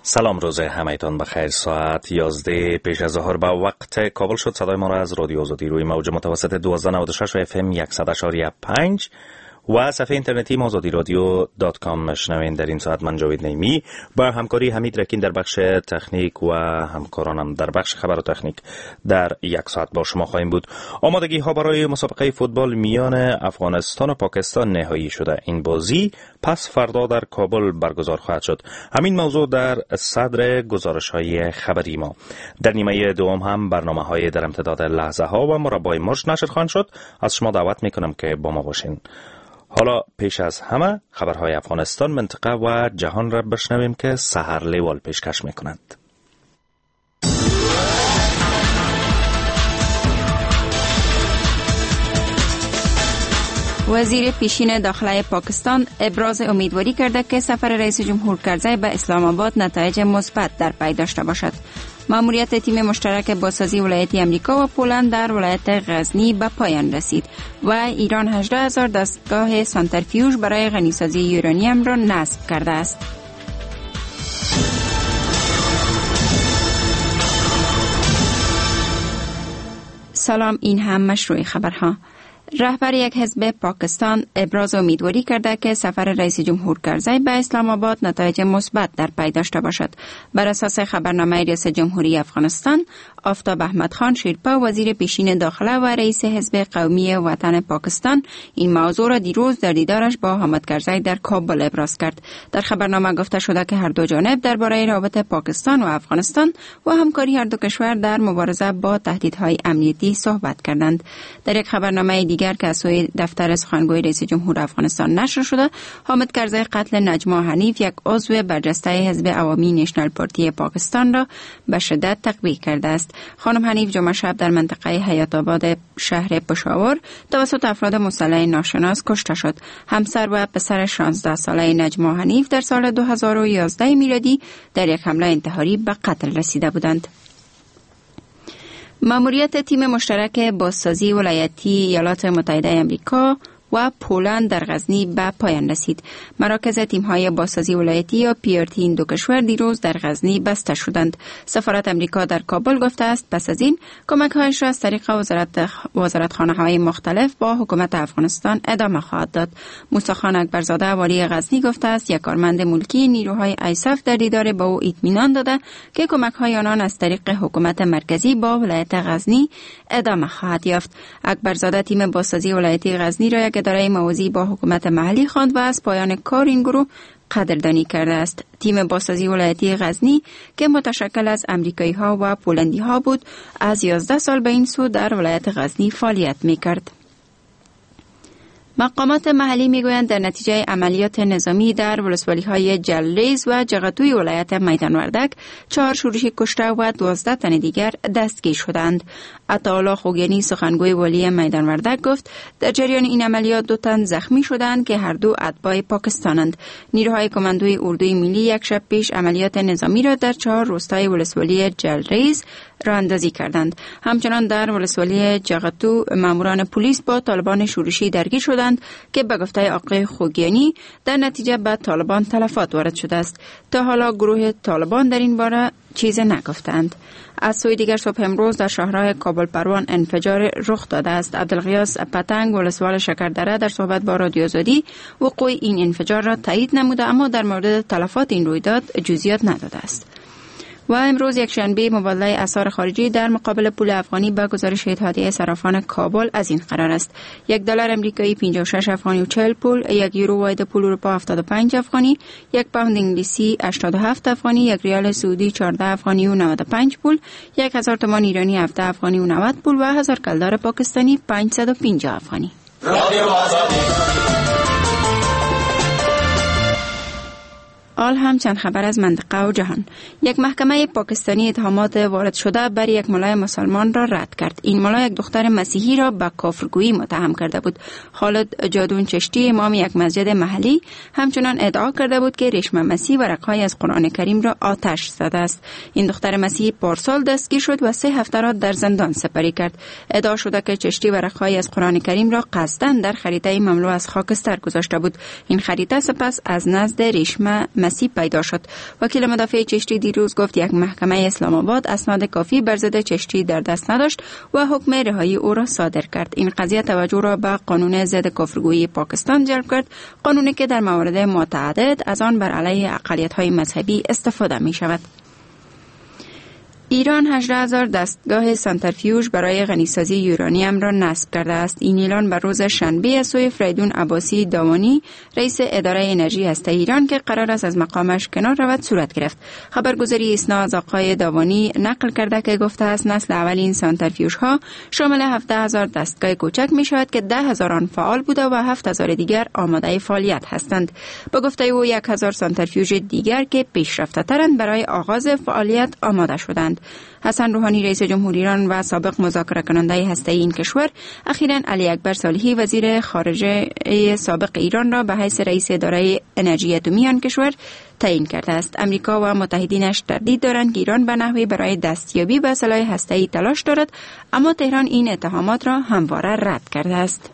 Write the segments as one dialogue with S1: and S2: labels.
S1: سلام، روز همه‌تان بخیر. ساعت 11 پیش از ظهر به وقت کابل شد. صدای ما را از رادیو آزادی روی موج متوسط 1296 و FM 100.5 و صفحه اینترنتی azadiradyo.com میشنوین. در این ساعت من جاوید نیمی با همکاری حمید رکین در بخش تکنیک و همکارانم در بخش خبر و تکنیک در یک ساعت با شما خواهیم بود. آمادگی ها برای مسابقه فوتبال میان افغانستان و پاکستان نهایی شده. این بازی پس فردا در کابل برگزار خواهد شد. همین موضوع در صدر گزارش های خبری ما. در نیمه دوم هم برنامه های در امتداد لحظه ها و مربع مشت نشر خواهند شد. از شما دعوت میکنم که با ما باشین. حالا پیش از همه خبرهای افغانستان، منطقه و جهان را بشنویم که سحر لیوال پیشکش میکنند.
S2: وزیر پیشین داخلی پاکستان ابراز امیدواری کرده که سفر رئیس جمهور کرزی به اسلام آباد نتایج مثبت در پی داشته باشد. ماموریت تیم مشترک بازسازی ولایتی امریکا و پولند در ولایت غزنی به پایان رسید و ایران 18,000 دستگاه سانتریفیوژ برای غنیسازی یورانیم را نصب کرده است. سلام، این هم مشروع خبرها. رهبر یک حزب پاکستان ابراز امیدواری کرده که سفر رئیس جمهور کرزی به اسلام آباد نتایج مثبت در پی داشته باشد. بر اساس خبرنامه ریاست جمهوری افغانستان، آفتاب احمد خان شیرپا، وزیر پیشین داخله و رئیس حزب قومی وطن پاکستان، این موضوع را دیروز در دیدارش با حامد کرزی در کابل ابراز کرد. در خبرنامه گفته شده که هر دو جانب درباره رابطه پاکستان و افغانستان و همکاری هر دو کشور در مبارزه با تهدیدهای امنیتی صحبت کردند. در یک خبرنامه دیگر که از سوی دفتر سخنگوی رئیس جمهور افغانستان نشر شده، حامد کرزی قتل نجما حنیف، یک عضو برجسته حزب عوامی نشنال پارتی پاکستان را به شدت تقبیح کرده است. خانم حنیف جمعه شب در منطقه حیات آباد شهر پشاور توسط افراد مسلح ناشناس کشته شد. همسر و پسر 16 ساله نجما حنیف در سال 2011 میلادی در یک حمله انتحاری به قتل رسیده بودند. ماموریت تیم مشترک بازسازی ولایتی ایالات متحده آمریکا و پولند در غزنی به پایان رسید. مراکز تیم‌های بازسازی ولایتی یا PRT این دو کشور دیروز در غزنی بسته شدند. سفارت امریکا در کابل گفته است پس از این کمک‌هایش را از طریق وزارتخانه‌های مختلف با حکومت افغانستان ادامه خواهد داد. موسی خان اکبرزاده والی غزنی گفته است یک کارمند ملکی نیروهای ISAF در دیدار با او اطمینان داده که کمک‌های آنان از طریق حکومت مرکزی با ولایت غزنی ادامه خواهد یافت. اکبرزاده تیم بازسازی ولایتی غزنی را یک اداره موازی با حکومت محلی خواند و از پایان کار این گروه قدردانی کرده است. تیم بازسازی ولایتی غزنی که متشکل از امریکایی ها و پولندی ها بود، از 11 سال به این سو در ولایت غزنی فعالیت می‌کرد. مقامات محلی میگویند در نتیجه عملیات نظامی در ولسوالی‌های جلریز و جغتوی ولایت میدان وردک 4 شورشی کشته و 12 تن دیگر دستگیر شدند. عطاالله خوگانی سخنگوی والی میدان وردک گفت در جریان این عملیات 2 تن زخمی شدند که هر دو اتباع پاکستانند. نیروهای کماندوی اردوی ملی یک شب پیش عملیات نظامی را در 4 روستای ولسوالی جلریز راه اندازی کردند. همچنان در ولسوالی جغتو ماموران پلیس با طالبان شورشی درگیر شدند که به گفته آقای خوگیانی در نتیجه به طالبان تلفات وارد شده است. تا حالا گروه طالبان در این باره چیز نگفتند. از سوی دیگر صبح امروز در شهرهای کابل پروان انفجار رخ داده است. عبدالغیاث پتنگ ولسوال شکردره در صحبت با رادیو آزادی وقوع این انفجار را تایید نموده، اما در مورد تلفات این رویداد جزئیات نداده است. و امروز یک شنبه مبادله اسعار خارجی در مقابل پول افغانی به گزارش اتحادیه صرافان کابل از این قرار است: $1 امریکایی 56 افغانی و 40 پول، 1 یورو واحد پول اروپا 75 افغانی، 1 پوند انگلیسی 87 افغانی، 1 ریال سعودی 14 افغانی و 95 پول، 1000 تومان ایرانی 17 افغانی و 90 پول و 1000 کلدار پاکستانی 550 افغانی. حال هم چند خبر از منطقه و جهان. یک محکمه پاکستانی اتهامات وارد شده بر یک ملای مسلمان را رد کرد. این ملای یک دختر مسیحی را به کافرگویی متهم کرده بود. خالد جادون چشتی امام یک مسجد محلی همچنان ادعا کرده بود که ریشم مسیح ورقهای از قرآن کریم را آتش زده است. این دختر مسیحی پارسال دستگیر شد و 3 هفته را در زندان سپری کرد. ادعا شده که چشتی ورقهای از قرآن کریم را قصداً در خریطه مملو از خاکستر گذاشته بود. این خریطه سپس از نزد ریشم مسیح مسیح پیدا شد. وکیل مدافع چشتی دیروز گفت یک محکمه اسلام آباد اسناد کافی بر ضد چشتی در دست نداشت و حکم رهایی او را صادر کرد. این قضیه توجه را به قانون ضد کفرگویی پاکستان جلب کرد، قانونی که در موارد متعدد از آن بر علیه اقلیت‌های مذهبی استفاده می شود. ایران 18,000 دستگاه سانتریفیوژ برای غنیسازی یورانیم را نصب کرده است. این اعلان بر روز شنبه از سوی فریدون عباسی داوانی، رئیس اداره انرژی هسته ایران که قرار است از مقامش کنار رود، صورت گرفت. خبرگزاری اسنا از آقای داوانی نقل کرده که گفته است نسل اول این سانتریفیوژها شامل 17,000 دستگاه کوچک می شود که 10,000 آن فعال بوده و 7,000 دیگر آماده فعالیت هستند. با گفته او 1,000 سانتریفیوژ دیگر که پیشرفته ترند برای آغاز فعالیت آماده شدند. حسن روحانی رئیس جمهور ایران و سابق مذاکره کننده هسته‌ای این کشور اخیراً علی اکبر صالحی وزیر خارجه سابق ایران را به حیث رئیس اداره انرژی اتمی آن کشور تعیین کرده است. امریکا و متحدینش تردید دارند که ایران به نحوی برای دستیابی به سلاح هسته‌ای تلاش دارد، اما تهران این اتهامات را همواره رد کرده است.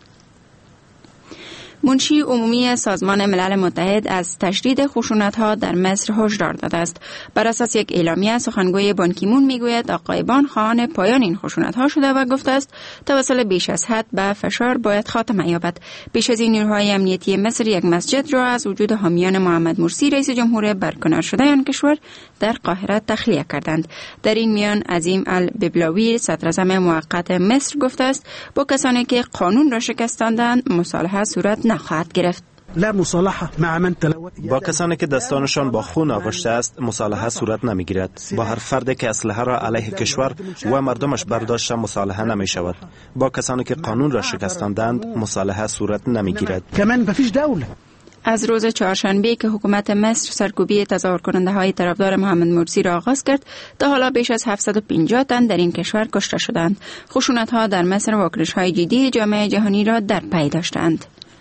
S2: منشی عمومی سازمان ملل متحد از تشدید خشونت‌ها در مصر هشدار داده است. بر اساس یک اعلامیه سخنگوی بان کی مون میگوید آقای بان خواهان پایان این خشونت‌ها شده و گفته است توسل بیش از حد به فشار باید خاتمه یابد. پیش از این نیروهای امنیتی مصر یک مسجد را از وجود حامیان محمد مرسی رئیس جمهور برکنار شده آن کشور در قاهره تخلیه کردند. در این میان عظیم الببلاوی صدراعظم موقت مصر گفته است با کسانی که قانون را شکستاندند مصالحه صورت نخواهد گرفت.
S3: لا مصالحه مع من تلوت.
S4: با کسانی که دستانشان با خون آغشته است مصالحه صورت نمیگیرد. با هر فردی که اسلحه را علیه کشور و مردمش برداشته مصالحه نمی شود. با کسانی که قانون را شکستاندند مصالحه صورت نمیگیرد.
S3: كمان مفيش دوله.
S2: از روز چهارشنبه که حکومت مصر سرکوبی تظاهر کننده های طرفدار محمد مرسی را آغاز کرد، تا حالا بیش از 750 تن در این کشور کشته شدند. خشونت ها در مصر واکنش های جدی جامعه جهانی را در پی داشتند.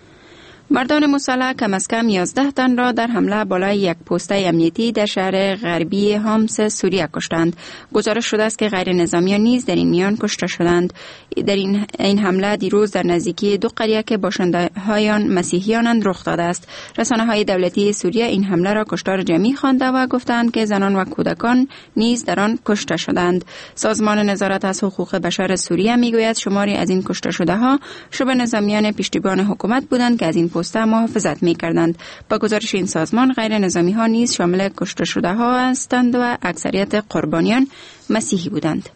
S2: مردان مسلح کم از کم 11 تن را در حمله بالای یک پست امنیتی در شهر غربی حمص سوریه کشتند. گزارش شده است که غیر نظامیان نیز در این میان کشته شدند. در این حمله دیروز در نزدیکی دو قریه که باشنده‌های مسیحیانند رخ داده است. رسانه‌های دولتی سوریه این حمله را کشتار جمعی خوانده و گفتند که زنان و کودکان نیز در آن کشته شدند. سازمان نظارت از حقوق بشر سوریه میگوید شماری از این کشته شده‌ها شبه نظامیان پشتیبان حکومت بودند که از این پست محافظت می‌کردند. با گزارش این سازمان غیر نظامی ها نیز شامل کشته شده ها هستند و اکثریت قربانیان مسیحی بودند.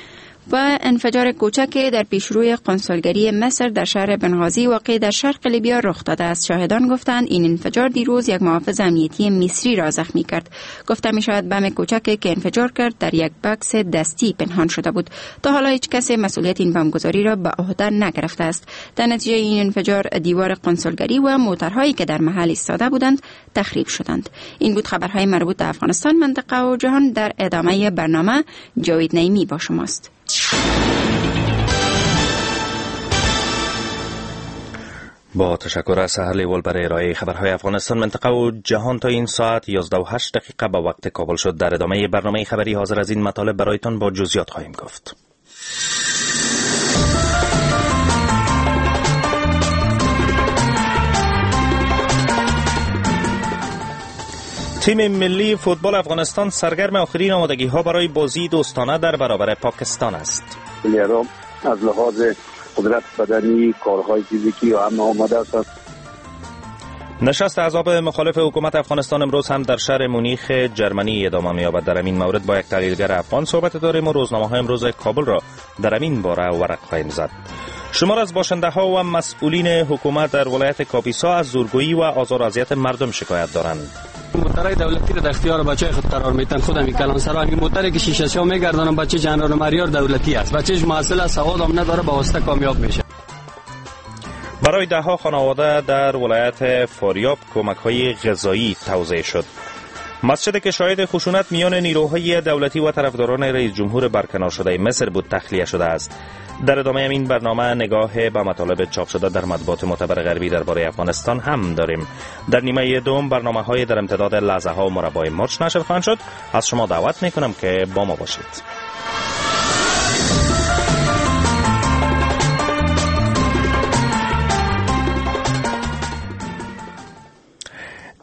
S2: و انفجار کوچک در پیشروی قنصلگری مصر در شهر بنغازی واقع در شرق لیبیا رخ داده است. شاهدان گفتند این انفجار دیروز یک محافظ امنیتی مصری را زخمی کرد. گفته می شود بم کوچکی که انفجار کرد در یک بکس دستی پنهان شده بود. تا حالا هیچ کس مسئولیت این بمبگذاری را به عهده نگرفته است. در نتیجه این انفجار دیوار قنصلگری و موترهایی که در محل ایستاده بودند تخریب شدند. این بود خبرهای مربوط به افغانستان، منطقه و جهان. در ادامه برنامه جاوید نعیمی با شماست.
S1: با تشکر از سحر لیول برای ارائه خبرهای افغانستان، منطقه و جهان. تا این ساعت 11:08 دقیقه به وقت کابل شد. در ادامه برنامه خبری حاضر از این مطالب برایتان با جزئیات خواهیم گفت. تیم ملی فوتبال افغانستان سرگرم آخرین آمادگی‌ها برای بازی دوستانه در برابر پاکستان است.
S5: پلیرها از لحاظ قدرت بدنی، کارهای فیزیکی و همه آماده هستند.
S1: نشست احزاب مخالف حکومت افغانستان امروز هم در شهر مونیخ جرمنی ادامه می‌یابد. در این مورد با یک تحلیلگر افغان صحبت داریم و روزنامه‌های امروز کابل را در این باره ورق خواهیم زد. شمار از باشنده‌ها و مسئولین حکومت در ولایت کاپیسا از زورگویی و آزار و اذیت مردم شکایت دارند.
S6: موترهای دولتی را در اختیار بچه‌های خود قرار میدن. خودم کلانسرا این موتری که شیشه‌شو میگردونن بچه جنرال معیار دولتی است. بچه‌ش محصل است، سواد هم نداره، با واسطه کامیاب میشه.
S1: برای ده‌ها خانواده در ولایت فاریاب کمک‌های غذایی توزیع شد. مسجد که شاهد خشونت میان نیروهای دولتی و طرفداران رئیس جمهور برکنار شده مصر بود تخلیه شده است. در ادامه این برنامه نگاه به مطالب چاپ شده در مطبوعات معتبر غربی درباره افغانستان هم داریم. در نیمه دوم برنامه‌های در امتداد لحظه‌ها و مربع مرچ نشر خواهند شد. از شما دعوت می‌کنم که با ما باشید.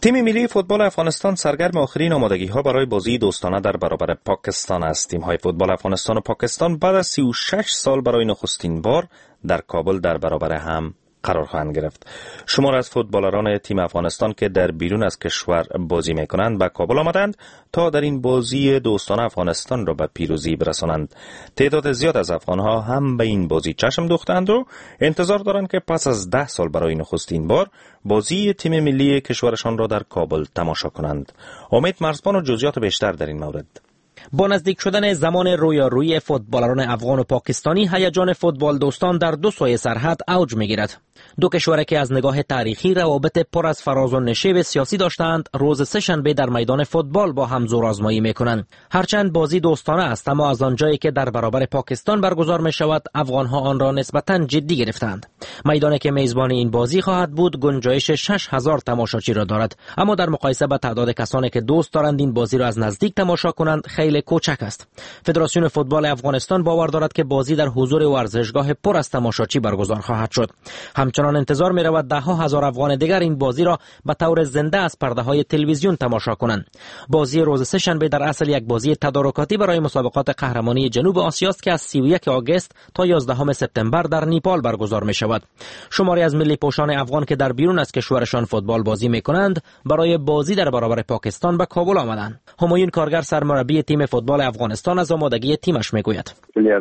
S1: تیم ملی فوتبال افغانستان سرگرم آخرین آمادگی‌ها برای بازی دوستانه در برابر پاکستان است. تیم‌های فوتبال افغانستان و پاکستان بعد از 36 سال برای نخستین بار در کابل در برابر هم قرار خواهند گرفت. شمار از فوتبالران تیم افغانستان که در بیرون از کشور بازی می‌کنند به کابل آمدند تا در این بازی دوستانه افغانستان را به پیروزی برسانند. تعداد زیاد از افغان‌ها هم به این بازی چشم دوختند و انتظار دارند که پس از 10 سال برای نخستین بار بازی تیم ملی کشورشان را در کابل تماشا کنند. امید مرزبان و جزئیات بیشتر در این مورد.
S7: با نزدیک شدن زمان رویارویی فوتبالران افغان و پاکستانی، هیجان فوتبال دوستان در دو سوی سرحد اوج می‌گیرد. دو کشور که از نگاه تاریخی روابط پر از فراز و نشیب سیاسی داشتند، روز سه‌شنبه در میدان فوتبال با هم زورآزمایی می‌کنند. هرچند بازی دوستانه است، اما از آنجایی که در برابر پاکستان برگزار می‌شود، افغان‌ها آن را نسبتاً جدی گرفتند. میدانی که میزبان این بازی خواهد بود، گنجایش 6000 تماشاچی را دارد، اما در مقایسه با تعداد کسانی که دوست دارند این بازی را از نزدیک تماشا کنند، خیلی کوچک است. فدراسیون فوتبال افغانستان باور دارد که بازی در حضور ورزشگاه پر از تماشاچی برگزار خواهد شد. همچنان انتظار می رود ده ها هزار افغان دیگر این بازی را به طور زنده از پرده های تلویزیون تماشا کنند. بازی روز سه‌شنبه در اصل یک بازی تدارکاتی برای مسابقات قهرمانی جنوب آسیا است که از 31 آگوست تا 11 سپتامبر در نیپال برگزار می شود. شماری از ملی پوشان افغان که در بیرون از کشورشان فوتبال بازی می کنند، برای بازی در برابر پاکستان به کابل آمدند. همایون کارگر سرمربی تیم فوتبال افغانستان از آمادگی تیمش می گوید.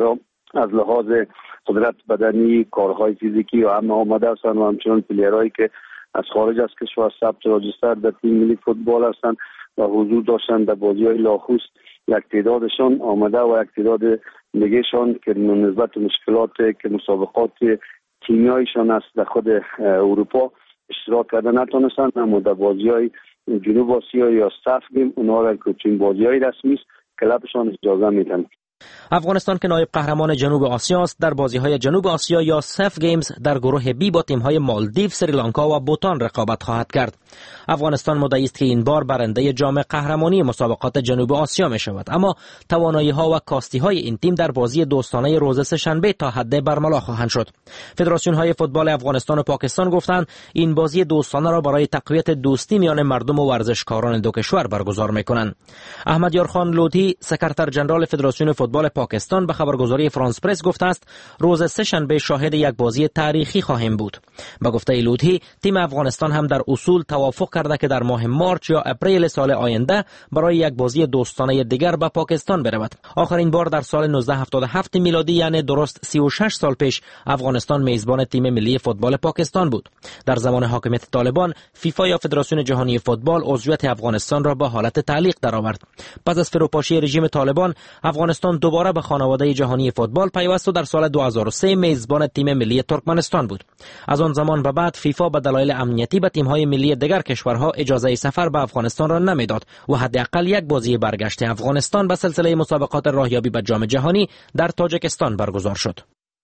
S5: از لحاظ قدرت بدنی، کارهای فیزیکی و همه آماده هستند و همچنان پلیرهایی که از خارج از کشور ثبت راجستر در تیم ملی فوتبال هستند و حضور داشتند در بازی‌های لاخوس، یک تعدادشان آماده و یک تعداد دیگه‌شان که نسبت مشکلات که مسابقات تیمیایشان است در خود اروپا اشتراک کرده نتونستند، اما در بازی‌های جنوب آسیا یا صف گیم اونها را که چون بازی‌های رسمی است کلبشان اجازه میدن.
S7: افغانستان که نایب قهرمان جنوب آسیا است، در بازی‌های جنوب آسیا یا سف گیمز در گروه بی با تیم‌های مالدیو، سریلانکا و بوتان رقابت خواهد کرد. افغانستان مدعی است که این بار برنده جام قهرمانی مسابقات جنوب آسیا می‌شود، اما توانایی‌ها و کاستی‌های این تیم در بازی دوستانه روز سه‌شنبه تا حد برملا خواهند شد. فدراسیون‌های فوتبال افغانستان و پاکستان گفتند این بازی دوستانه را برای تقویت دوستی میان مردم و ورزشکاران دو کشور برگزار می‌کنند. احمد یارخان لودهی، سکرتر ژنرال فدراسیون فوتبال پاکستان به خبرگزاری فرانس پرس گفته است روز سه‌شنبه شاهد یک بازی تاریخی خواهیم بود. با گفته لودهی، تیم افغانستان هم در اصول توافق کرده که در ماه مارچ یا اپریل سال آینده برای یک بازی دوستانه دیگر به پاکستان برود. آخرین بار در سال 1977 میلادی، یعنی درست 36 سال پیش، افغانستان میزبان تیم ملی فوتبال پاکستان بود. در زمان حاکمیت طالبان، فیفا یا فدراسیون جهانی فوتبال عضویت افغانستان را به حالت تعلیق درآورد. پس از فروپاشی رژیم طالبان، افغانستان دوباره به خانواده جهانی فوتبال پیوست و در سال 2003 میزبان تیم ملی ترکمنستان بود. از آن زمان به بعد فیفا به دلایل امنیتی به تیم‌های ملی دیگر کشورها اجازه سفر به افغانستان را نمیداد و حداقل یک بازی برگشت افغانستان به سلسله مسابقات راهیابی به جام جهانی در تاجیکستان برگزار شد.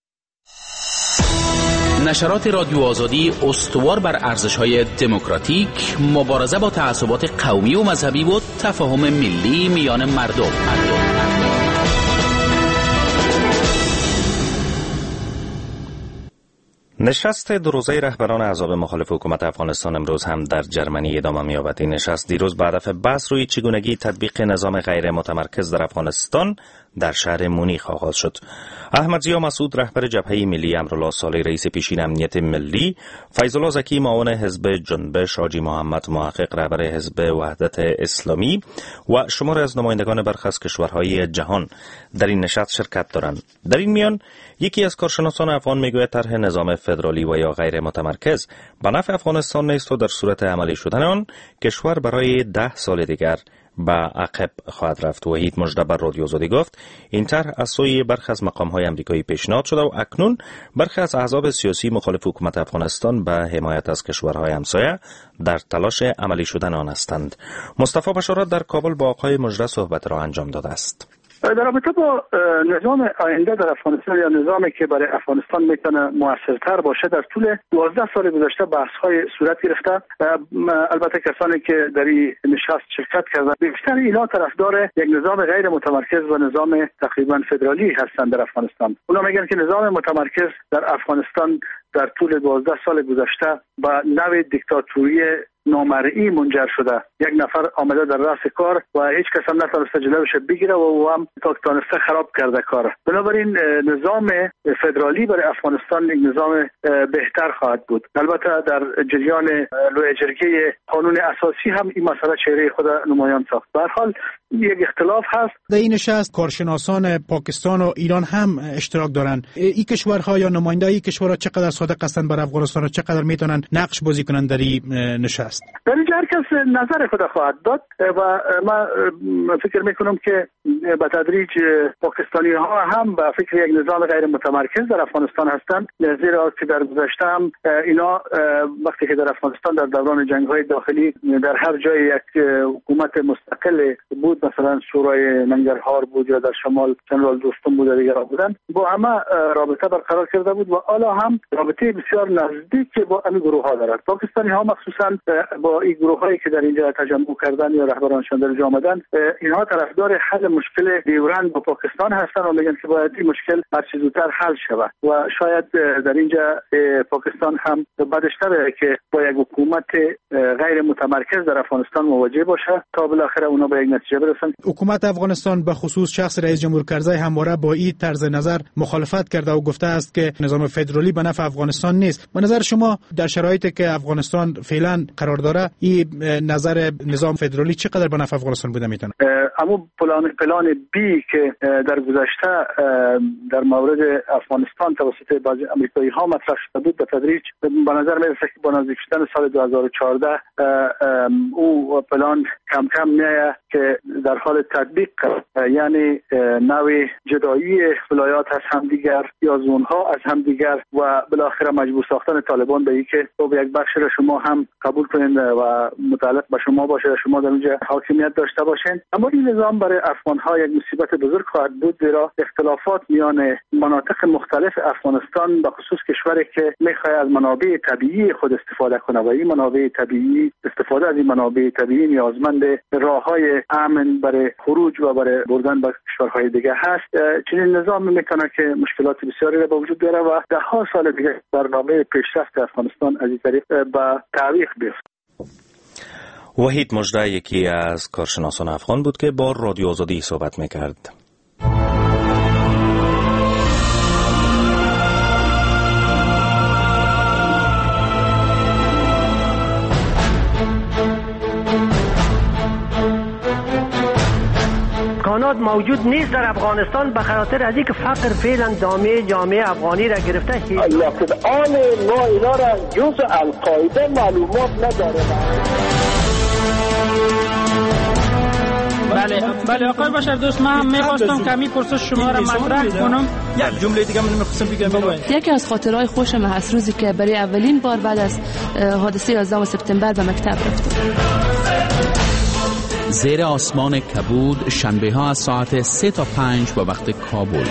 S8: نشرات رادیو آزادی استوار بر ارزش‌های دموکراتیک، مبارزه با تعصبات قومی و مذهبی و تفاهم ملی میان مردم.
S1: نشست دو روزه رهبران احزاب مخالف حکومت افغانستان امروز هم در جرمنی ادامه می‌یابد. این نشست دیروز به هدف بحث روی چگونگی تطبیق نظام غیر متمرکز در افغانستان در شهر مونیخ آغاز شد. احمد ضیا مسعود رهبر جبهه ملی، امرالله صالح رئیس پیشین امنیت ملی، فیض الله زکی معاون حزب جنبش، حاجی محمد محقق رهبر حزب وحدت اسلامی و شمار از نمایندگان برخی از کشورهای جهان در این نشست شرکت دارند. در این میان یکی از کارشناسان افغان میگوید طرح نظام فدرالی و یا غیر متمرکز به نفع افغانستان نیست و در صورت عملی شدن آن کشور برای 10 سال دیگر به عقب خواهد رفت. وحید مژده بر رادیو آزادی گفت این طرح از سوی برخی از مقام‌های آمریکایی پیشنهاد شده و اکنون برخی از احزاب سیاسی مخالف حکومت افغانستان به حمایت از کشورهای همسایه در تلاش عملی شدن آن هستند. مصطفی بشارت در کابل با آقای مژده صحبت را انجام داده است.
S9: در رابطه با نظام آینده در افغانستان یا نظامی که برای افغانستان میتونه موثرتر باشه، در طول 12 سال گذشته بحث‌های صورت گرفته. البته کسانی که در این نشست شرکت کردند بیشتر اینا طرفدار یک نظام غیر متمرکز و نظام تقریبا فدرالی هستند در افغانستان. اونا میگن که نظام متمرکز در افغانستان در طول 12 سال گذشته با نوع دیکتاتوری نامرئی منجر شده. یک نفر آمده در راس کار و هیچ کس هم نتونسته جلوش بگیره و او هم تانسته خراب کرده کار. بنابراین نظام فدرالی برای افغانستان یک نظام بهتر خواهد بود. البته در جریان لوی جرگه قانون اساسی هم این مسئله چهره خود نمایان ساخت. به هر حال یک اختلاف هست.
S3: در این نشست کارشناسان پاکستان و ایران هم اشتراک دارند. این کشورها یا نماینده این کشورها چقدر صادق هستند بر افغانستان و چقدر میتونن نقش بازی کنند در این نشست؟
S9: در اینجا هر کس نظر خود خواهد داد و من فکر میکنم که به تدریج پاکستانی ها هم به فکر یک نظام غیر متمرکز در افغانستان هستند، زیرا که در گذشته هم اینا وقتی که در افغانستان در دوران جنگ های داخلی در هر جای یک حکومت مستقل بود، مثلا شورای ننگرهار بود یا در شمال جنرال دوستم بود و دیگرها بودن، با همه رابطه برقرار کرده بود و حالا هم رابطه بسیار نزدیک با این گروه ها دارد. پاکستانی ها مخصوصا با این گروه هایی که در اینجا تجمع کردن یا رهبرانشان در اینجا آمدن، اینها طرفدار حل مشکل دیورند با پاکستان هستند و میگن که باید این مشکل هر چه زودتر حل شود و شاید در اینجا پاکستان هم بعدش نره که با یک حکومت غیر متمرکز در افغانستان مواجه باشه تا بالاخره اونا به یک نتیجه برسن.
S3: حکومت افغانستان به خصوص شخص رئیس جمهور کرزی همواره با این طرز نظر مخالفت کرده و گفته است که نظام فدرالی به نفع افغانستان نیست. به نظر شما در شرایطی که افغانستان فعلا قرار داره این نظر نظام فدرالی چقدر به نفع افغانستان بوده میتونه؟
S9: اما پلان بی که در گذشته در مورد افغانستان توسط بعضی آمریکایی ها مطرح شده بود، به تدریج به نظر میرسه که با نزدیک شدن سال 2014 او پلان کم کم میاد که در حال تطبیق یعنی نوع جدایی ولایات از همدیگر یا زونها از همدیگر و بالاخره مجبور ساختن طالبان به اینکه یک بخش را شما هم قبول کنید و متعلق به شما باشه و شما در اونجا حاکمیت داشته باشین. اما این نظام برای افغان ها یک مصیبت بزرگ خواهد بود، زیرا اختلافات میان مناطق مختلف افغانستان به خصوص کشوری که میخواد از منابع طبیعی خود استفاده کنه و این منابع طبیعی استفاده از این منابع طبیعی نیازمند راههای امن برای خروج و برای بردن به کشورهای دیگه هست. چنین نظام میتونه که مشکلات بسیاری را به وجود بیاره و ده ها سال دیگه برنامه پیشرفت افغانستان از این طریق به تعویق بیفته.
S1: وحید مژده یکی از کارشناسان افغان بود که با رادیو آزادی صحبت میکرد.
S10: امکانات موجود نیست در افغانستان به خاطر از اینکه فقر فعلا دامه جامعه افغانی را گرفته.
S11: لکن آن ما اینا را جز القاعده معلومات نداره.
S12: بله آقای بشر دوست، من می‌خواستم کمی پرسش شما را مطرح کنم.
S13: یک جمله دیگه من می‌خواستم بگم.
S14: یکی از خاطرهای خوشم هست روزی که برای اولین بار بعد از حادثه 11 سپتامبر به مکتب رفتم.
S8: زیر آسمان کبود شنبه ها از ساعت 3 تا 5 با وقت کابل.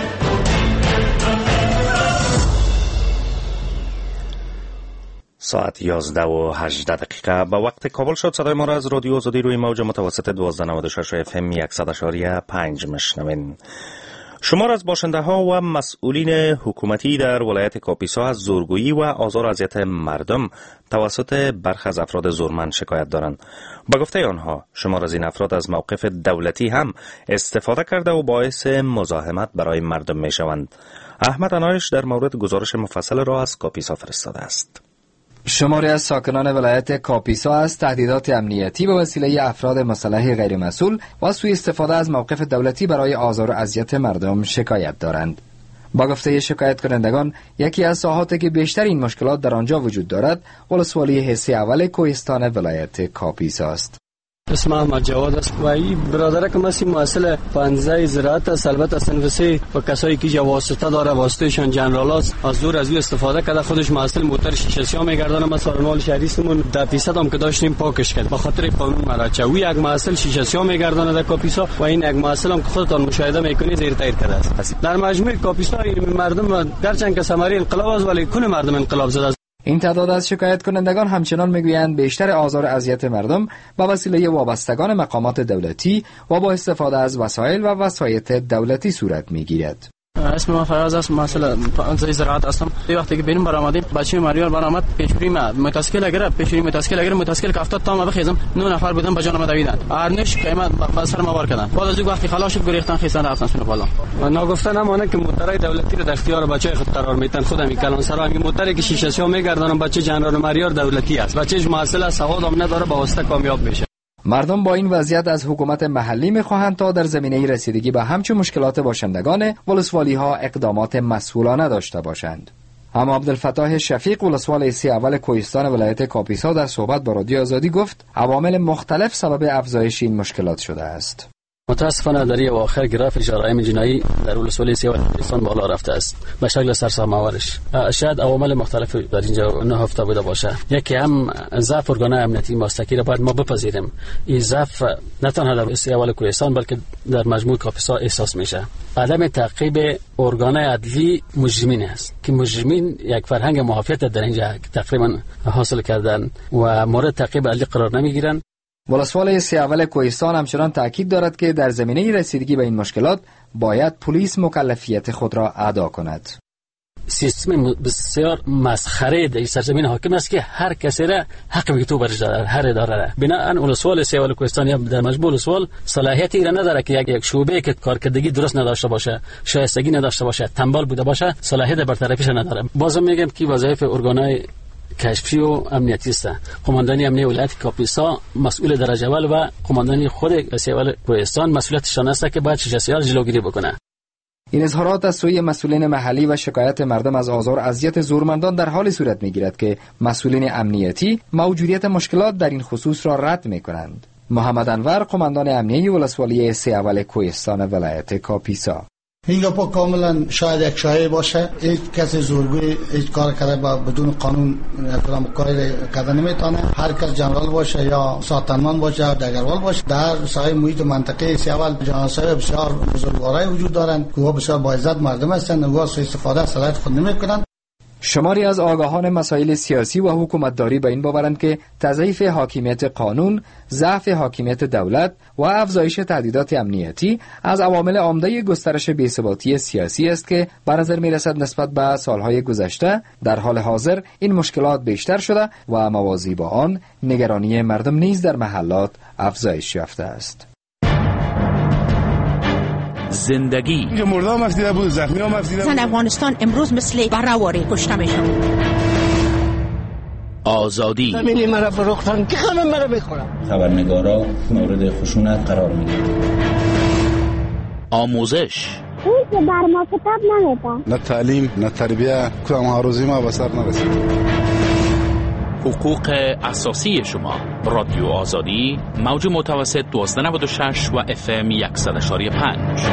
S1: ساعت 11 و 18 دقیقه به وقت کابل شد. صدای ما را از رادیو آزادی روی موج متوسط 1296 FM 100.5 میشنوین. شمار از باشنده ها و مسئولین حکومتی در ولایت کاپیسا از زورگویی و آزار و اذیت مردم توسط برخی از افراد زورمند شکایت دارند. با گفته آنها شمار از این افراد از موقف دولتی هم استفاده کرده و باعث مزاحمت برای مردم می شوند. احمد عنایش در مورد گزارش مفصل را از کاپیسا فرستاده است.
S15: شماری از ساکنان ولایت کاپیسا از تهدیدات امنیتی به وسیله افراد مسلح غیر مسئول و سوء استفاده از موقف دولتی برای آزار و اذیت مردم شکایت دارند. با گفته شکایت کنندگان، یکی از ساحاتی که بیشتر این مشکلات در آنجا وجود دارد، ولسوالی حصه اول کوهستان ولایت کاپیسا است.
S6: اسم احمد جواد است و این برادر که مسی مسئله پنزه زراعت است. البته سنفسی و کسایی که جا واسطه داره واسطهشان جنرال است از زور از او استفاده کرده. خودش مسئله موتر شیشه سیاه میگردانه. مثلا مال شهریستمون 10% هم که داشتیم پاکش کرد به خاطر قانون مراچه. او یک مسئله شیشه سیاه میگردانه در کاپیسا و این یک مسئله هم که خودتان مشاهده میکنید زیر تایر کرده است. در مجموع کاپیسا مردم گرچند که ثمره انقلاب است ولی کل مردم انقلاب زده است.
S15: این تعداد از شکایت کنندگان همچنان میگویند بیشتر آزار و اذیت مردم با وسیله وابستگان مقامات دولتی و با استفاده از وسایل و وسایط دولتی صورت میگیرد.
S6: اسم من فراز است، مسئله فنزای زراعت هستم. وقتی که بینم برآمدیم بچه ماریال برآمد پیشوری ما متاسکل اگر متاسکل که 70 تا ما بخیزم 9 نفر بودن به جان ما دویدن. ارنش قیمت با سر ما وار کردن. بعد از وقتی خلاص شد گریختن خیسان رفتن سن بالا. و ناگفته نمونه که موترای دولتی رو در اختیار بچه خود قرار میدن. خودم کلان سرا می موتری که شیشه سیاه میگردن بچه جنرال ماریال دولتی است. بچهش مسئله سواد هم نداره با واسطه کامیاب میشه.
S15: مردم با این وضعیت از حکومت محلی می‌خواهند تا در زمینه رسیدگی به همچون مشکلات باشندگان ولسوالی‌ها اقدامات مسئولانه داشته باشند. اما عبدالفتاح شفیق ولسوال سی اول کوهستان ولایت کاپیسا در صحبت با رادیو آزادی گفت عوامل مختلف سبب افزایش این مشکلات شده است.
S6: متاسفانه در این اواخر گراف جرایم جنایی در ولسوالی سی اول کوهستان بالا رفته است به شکل سرسام‌آورش. شاید عوامل مختلف در اینجا نهفته بوده باشه. یکی هم ضعف ارگان امنیتی مستقلی را باید ما بپذیریم. این ضعف نه تنها در سی اول کوهستان بلکه در مجموع کاپیسا احساس میشه. عدم تعقیب ارگان عدلی مجرمین است که مجرمین یک فرهنگ معافیت در اینجا تقریبا حاصل کردن و مورد تعقیب عدلی قرار نمیگیرن.
S15: ولسوال سی اول کوهستان همچنان تاکید دارد که در زمینه رسیدگی به این مشکلات باید پلیس مکلفیت خود را ادا کند.
S6: سیستم بسیار مسخره در سرزمین حاکم است که هر کسی را حق به تو برش دارد، هر اداره را. بنابراین ولسوال سی اول کوهستان یا در مجموع ولسوال صلاحیتی را نداره که یک شعبه که کارکردگی درست نداشته باشه، شایستگی نداشته باشه، تنبال بوده باشه، صلاحیت برطرفیش نداره. بازم میگم که وظایف ارگانای کشفی و امنیتی است. قماندانی امنیتی ولایت کاپیسا مسئول درجه اول و قماندانی خود سی اول کوهستان مسئولیتشان است که باید شجاعت جلوگیری بکنه.
S15: این اظهارات از سوی مسئولین محلی و شکایت مردم از آزار و اذیت زورمندان در حالی صورت میگیرد که مسئولین امنیتی موجودیت مشکلات در این خصوص را رد میکنند. محمد انور قماندان امنیتی ولسوالی سی اول کوهستان ولایت کاپیسا:
S16: این گپا کاملا شاید یک شایعه باشه. هیچ کسی زورگوی هیچ کار کرده با بدون قانون احترام کاری کردن نمیتونه. هر کس جنرال باشه یا ساتنمان باشه یا دگروال باشه در ساحه محیط منطقه سی اول جناسای بسیار بزرگوارای وجود دارند که بسیار با عزت مردم هستند و سوء استفاده از صلاحیت خود نمیکنند.
S15: شماری از آگاهان مسائل سیاسی و حکومتداری به این باورند که تضعیف حاکمیت قانون، ضعف حاکمیت دولت و افزایش تهدیدات امنیتی از عوامل عمده گسترش بی‌ثباتی سیاسی است که به نظر می‌رسد نسبت به سالهای گذشته در حال حاضر این مشکلات بیشتر شده و موازی با آن نگرانی مردم نیز در محلات افزایش یافته است.
S8: زندگی
S17: مردا مفیده بود، زخمی ها مفیده بود.
S18: افغانستان امروز مثل برآوری کشته میشن.
S8: آزادی
S18: زمینی مرا فروختن که همه مرا میخورن.
S19: خبرنگارا مورد خشونت قرار میگیرن.
S8: آموزش
S20: اون که بر ما کتاب نمیدن.
S17: نه تعلیم نه تربیه کدام هاروزی ما به سر نرسید.
S8: حقوق اساسی شما. رادیو آزادی موج متوسط 1296 و FM 100.5.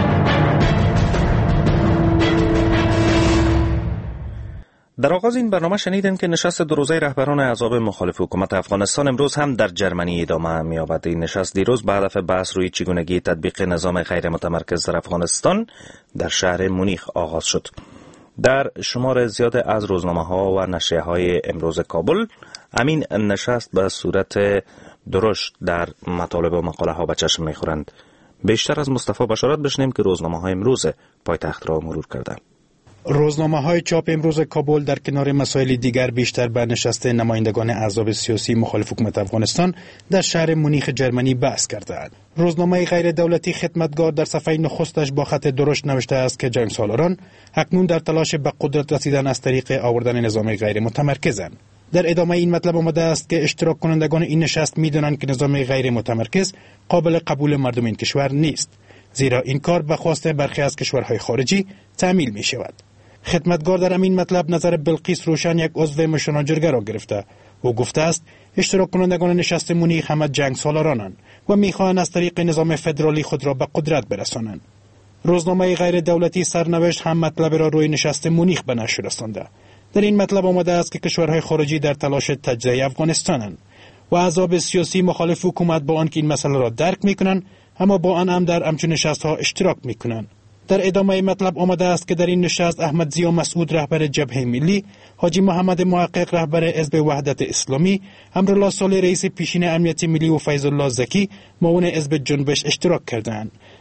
S1: در آغاز این برنامه شنیدین که نشست دو روزه رهبران احزاب مخالف حکومت افغانستان امروز هم در جرمنی ادامه می‌یابد. این نشست دیروز به هدف بحث روی چگونگی تطبیق نظام غیر متمرکز در افغانستان در شهر مونیخ آغاز شد. در شمار زیاد از روزنامه‌ها و نشریه‌های امروز کابل همین نشست به صورت درشت در مطالب و مقاله‌ها به چشم می‌خورند. بیشتر از مصطفی بشارت بشنیم که روزنامه‌های امروز پایتخت را مرور کردند.
S3: روزنامه‌های چاپ امروز کابل در کنار مسائل دیگر بیشتر به نشست نمایندگان احزاب سیاسی مخالف حکومت افغانستان در شهر مونیخ جرمنی بحث کردند. روزنامه غیر دولتی خدمتگار در صفحه نخستش با خط درشت نوشته است که جنگسالاران اکنون در تلاش به قدرت رسیدن از طریق آوردن نظام غیر متمرکزند. در ادامه این مطلب آمده است که اشتراک کنندگان این نشست می‌دانند که نظام غیر متمرکز قابل قبول مردم این کشور نیست، زیرا این کار به خواست برخی از کشورهای خارجی تعمیل می‌شود. خدمتگار در این مطلب نظر بلقیس روشن، یک عضو مشناجرگه را گرفته. او گفته است اشتراک کنندگان نشست مونیخ همه جنگ سالارانند و می‌خواهند از طریق نظام فدرالی خود را به قدرت برسانند. روزنامه غیر دولتی سرنوشت هم مطلب را روی نشست مونیخ به نشر رسانده. در این مطلب آمده است که کشورهای خارجی در تلاش تجزیه افغانستانند و احزاب سیاسی مخالف حکومت با آنکه این مسئله را درک می‌کنند اما با آن هم در همچون نشست‌ها اشتراک می‌کنند. در ادامه مطلب آمده است که در این نشست احمد ضیا مسعود رهبر جبهه ملی، حاجی محمد محقق رهبر حزب وحدت اسلامی، امرالله صالح رئیس پیشین امنیت ملی و فیض الله زکی معاون حزب جنبش اشتراک کردند.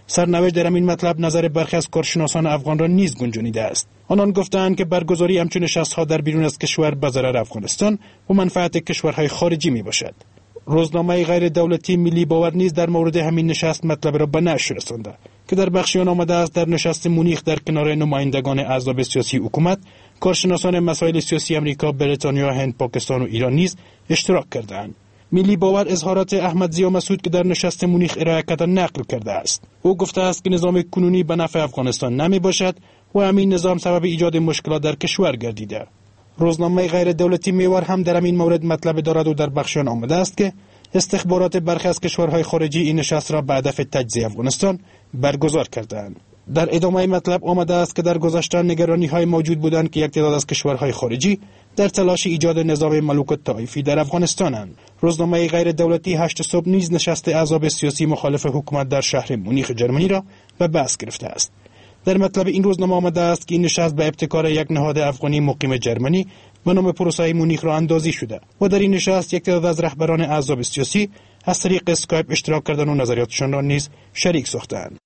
S3: سرنوشت در این مطلب نظر برخی از کارشناسان افغان را نیز گنجانیده است. آنان گفتند که برگزاری همچون نشست‌ها در بیرون از کشور به ضرر افغانستان و منفعت کشورهای خارجی می باشد. روزنامه غیر دولتی ملی باور نیز در مورد همین نشست مطلب را به نشر رسانده که در بخشی آن آمده است در نشست مونیخ در کنار نمایندگان احزاب سیاسی حکومت، کارشناسان مسائل سیاسی امریکا، بریتانیا، هند، پاکستان و ایران نیز اشتراک کردند. ملی باور اظهارات احمد ضیا مسعود که در نشست مونیخ ارائه کرده نقل کرده است. او گفته است که نظام کنونی به نفع افغانستان نمی باشد و همین نظام سبب ایجاد مشکلات در کشور گردیده. روزنامه غیر دولتی میوار هم در این مورد مطلب دارد و در بخشیان آمده است که استخبارات برخی از کشورهای خارجی این نشست را به هدف تجزیه افغانستان برگزار کردند. در ادامه مطلب آمده است که در گذشته نگرانی‌های موجود بودند که یک تعداد از کشورهای خارجی در تلاش ایجاد نظام ملوک طایفی در افغانستانند. روزنامه غیر دولتی 8 صبح نیز نشست احزاب سیاسی مخالف حکومت در شهر مونیخ جرمنی را به بحث گرفته است. در مطلب این روزنامه آمده است که این نشست به ابتکار یک نهاد افغانی مقیم جرمنی به نام پروسه مونیخ را اندازی شده و در این نشست یک تعداد از رهبران احزاب سیاسی از طریق اسکایپ اشتراک کردند و نظریاتشان را نیز شریک ساختند.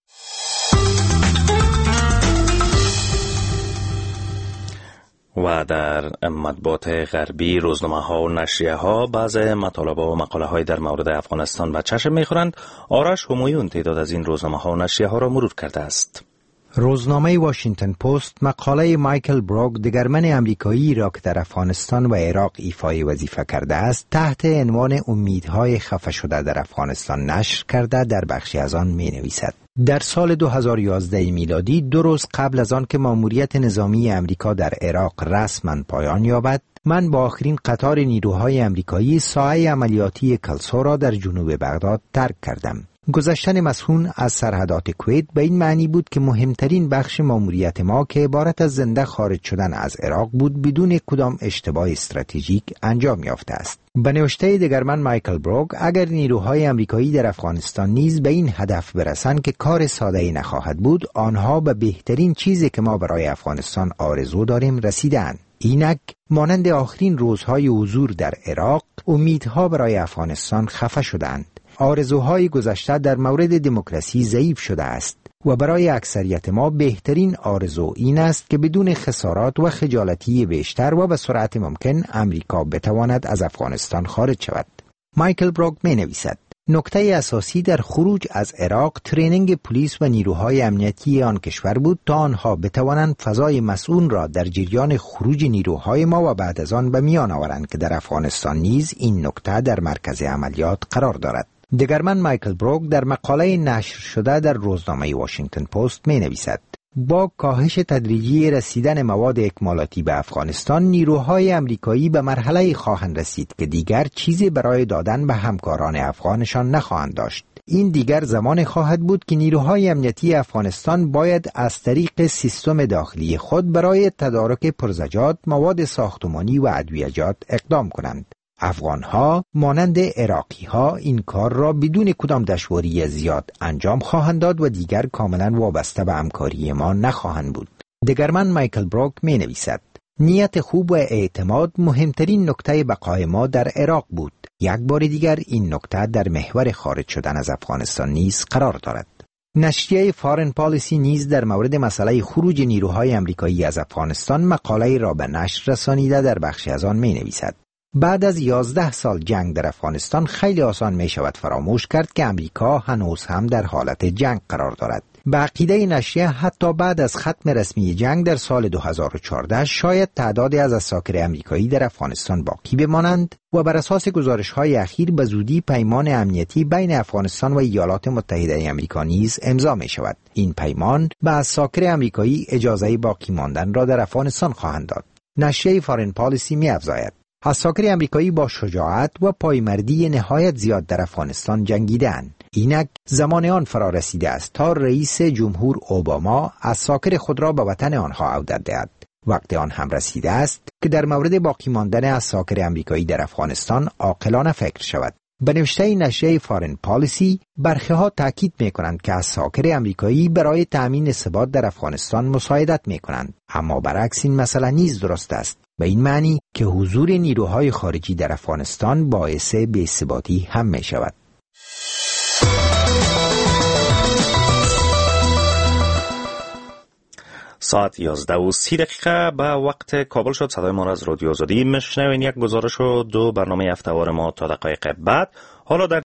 S1: و در مطبوعات غربی روزنامه‌ها و نشریه‌ها بعض مطالب و مقاله‌های در مورد افغانستان به چشم می‌خورند. آرش همایون تعداد از این روزنامه‌ها و نشریه‌ها را مرور کرده است.
S21: روزنامه واشنگتن پست مقاله مایکل بروگ دگرمن امریکایی را که در افغانستان و عراق ایفای وظیفه کرده است تحت عنوان امیدهای خفه شده در افغانستان نشر کرده در بخشی از آن می نویسد: در سال 2011 میلادی 2 روز قبل از آن که مأموریت نظامی امریکا در عراق رسما پایان یابد، من با آخرین قطار نیروهای امریکایی ساحه عملیاتی کلسو را در جنوب بغداد ترک کردم. گذشتن مسئول از سرحدات کویت به این معنی بود که مهمترین بخش مأموریت ما که عبارت از زنده خارج شدن از عراق بود بدون کدام اشتباه استراتژیک انجام یافته است. به نوشته دگرمن مایکل بروگ، اگر نیروهای امریکایی در افغانستان نیز به این هدف برسند که کار ساده‌ای نخواهد بود، آنها به بهترین چیزی که ما برای افغانستان آرزو داریم رسیدند. اینک مانند آخرین روزهای حضور در عراق، امیدها برای افغانستان خفه شدند. آرزوهای گذشته در مورد دموکراسی ضعیف شده است و برای اکثریت ما بهترین آرزو این است که بدون خسارات و خجالتی بیشتر و به سرعت ممکن امریکا بتواند از افغانستان خارج شود. مایکل بروگ می نویسد: نکته اساسی در خروج از عراق ترینینگ پلیس و نیروهای امنیتی آن کشور بود تا آنها بتوانند فضای مسئول را در جریان خروج نیروهای ما و بعد از آن به میان آورند که در افغانستان نیز این نکته در مرکز عملیات قرار دارد. دگرمن مایکل بروگ در مقاله نشر شده در روزنامه واشنگتن پست می نویسد: با کاهش تدریجی رسیدن مواد اکمالاتی به افغانستان، نیروهای امریکایی به مرحله خواهند رسید که دیگر چیزی برای دادن به همکاران افغانشان نخواهند داشت. این دیگر زمان خواهد بود که نیروهای امنیتی افغانستان باید از طریق سیستم داخلی خود برای تدارک پرزجاج، مواد ساختمانی و ادویه‌جات اقدام کنند. افغانها مانند عراقیها این کار را بدون کدام دشواری زیاد انجام خواهند داد و دیگر کاملا وابسته به همکاری ما نخواهند بود. دگرمن مایکل بروگ می نویسد: نیت خوب و اعتماد مهمترین نکته بقای ما در عراق بود. یک بار دیگر این نکته در محور خارج شدن از افغانستان نیز قرار دارد. نشریه فارن پالیسی نیز در مورد مسئله خروج نیروهای امریکایی از افغانستان مقاله را به نشر رسانیده در بخشی از آن می نویسد: بعد از 11 سال جنگ در افغانستان خیلی آسان می شود فراموش کرد که امریکا هنوز هم در حالت جنگ قرار دارد. به عقیده نشریه حتی بعد از ختم رسمی جنگ در سال 2014 شاید تعدادی از اساکر امریکایی در افغانستان باقی بمانند و بر اساس گزارش‌های اخیر به زودی پیمان امنیتی بین افغانستان و ایالات متحده آمریکا نیز امضا می شود. این پیمان به اساکر امریکایی اجازه باقی ماندن را در افغانستان خواهند داد. نشریه فارن پالیسی می افزاید: اساکر امریکایی با شجاعت و پایمردی نهایت زیاد در افغانستان جنگیدند. اینک زمان آن فرا رسیده است تا رئیس جمهور اوباما اساکر خود را به وطن آنها عودت دهد. وقت آن هم رسیده است که در مورد باقی ماندن اساکر امریکایی در افغانستان عاقلانه فکر شود. به نوشته نشریه فارن پالیسی، برخی‌ها تاکید می‌کنند که اساکر امریکایی برای تأمین ثبات در افغانستان مساعدت می‌کنند، اما برعکس این مسئله نیز درست است، به این معنی که حضور نیروهای خارجی در افغانستان باعث بی‌ثباتی هم می‌شود.
S1: ساعت 11:30 به وقت کابل شد. صدای ما را از رادیو آزادی میشنوین. یک گزارش و دو برنامه هفته‌وار ما تا دقایق بعد. حالا در